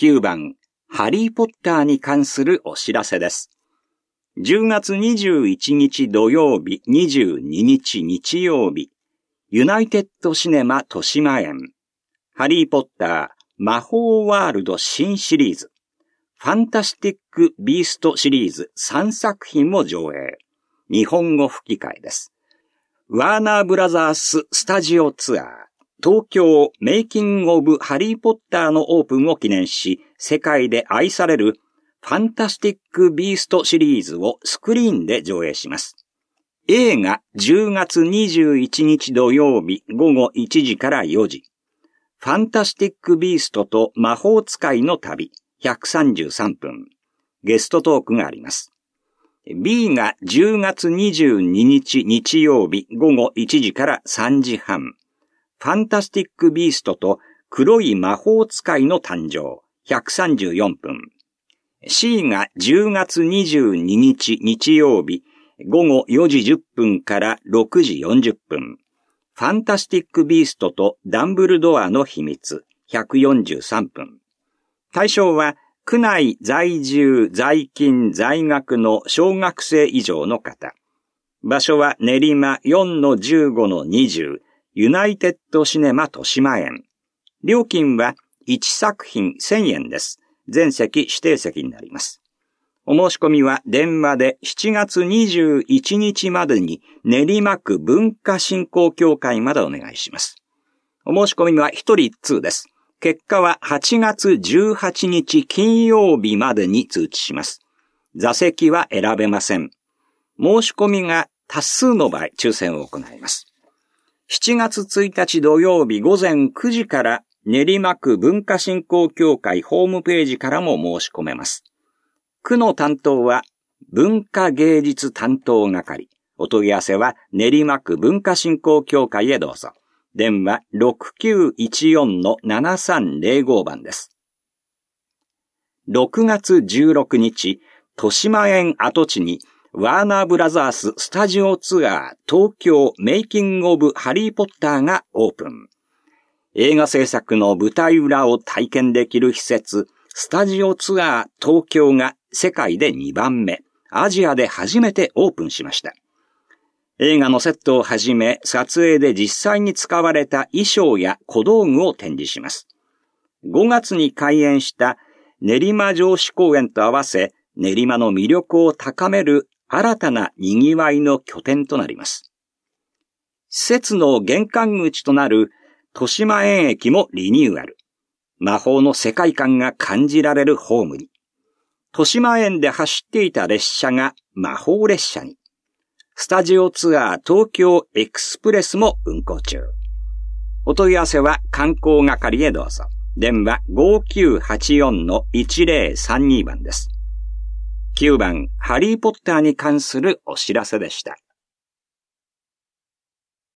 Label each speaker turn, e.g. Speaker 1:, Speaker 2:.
Speaker 1: 9番、ハリーポッターに関するお知らせです。10月21日土曜日、22日日曜日、ユナイテッドシネマ豊島園、ハリーポッター魔法ワールド新シリーズ、ファンタスティック・ビーストシリーズ3作品を上映。日本語吹き替えです。ワーナーブラザーススタジオツアー、東京メイキング・オブ・ハリー・ポッターのオープンを記念し、世界で愛されるファンタスティック・ビーストシリーズをスクリーンで上映します。映画10月21日土曜日午後1時から4時。ファンタスティック・ビーストと魔法使いの旅133分。ゲストトークがあります。B が10月22日日曜日午後1時から3時半。ファンタスティック・ビーストと黒い魔法使いの誕生134分。C が10月22日日曜日午後4時10分から6時40分。ファンタスティック・ビーストとダンブルドアの秘密143分。対象は区内在住、在勤、在学の小学生以上の方。場所は練馬 4-15-20 ユナイテッドシネマ豊島園。料金は1作品1000円です。全席指定席になります。お申し込みは電話で7月21日までに練馬区文化振興協会までお願いします。お申し込みは1人1通です。結果は8月18日金曜日までに通知します。座席は選べません。申し込みが多数の場合、抽選を行います。7月1日土曜日午前9時から練馬区文化振興協会ホームページからも申し込めます。区の担当は文化芸術担当係。お問い合わせは練馬区文化振興協会へどうぞ。電話 6914-7305 番です。6月16日、豊島園跡地にワーナーブラザーススタジオツアー東京メイキングオブハリーポッターがオープン。映画制作の舞台裏を体験できる施設、スタジオツアー東京が世界で2番目、アジアで初めてオープンしました。映画のセットをはじめ、撮影で実際に使われた衣装や小道具を展示します。5月に開園した練馬城址公園と合わせ、練馬の魅力を高める新たな賑わいの拠点となります。施設の玄関口となる豊島園駅もリニューアル。魔法の世界観が感じられるホームに。豊島園で走っていた列車が魔法列車に。スタジオツアー東京エクスプレスも運行中。お問い合わせは観光係へどうぞ。電話 5984-1032 番です。9番ハリーポッターに関するお知らせでした。